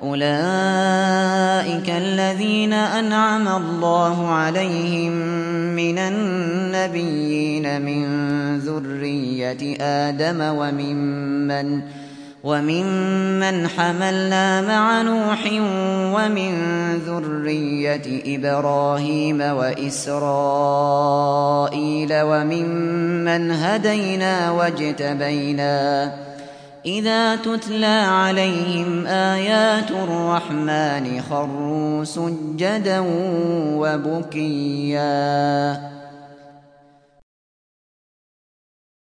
أولئك الذين أنعم الله عليهم من النبيين من ذرية آدم وممن حملنا مع نوح ومن ذرية إبراهيم وإسرائيل وممن هدينا واجتبينا إذا تتلى عليهم آيات الرحمن خروا سجدا وبكيا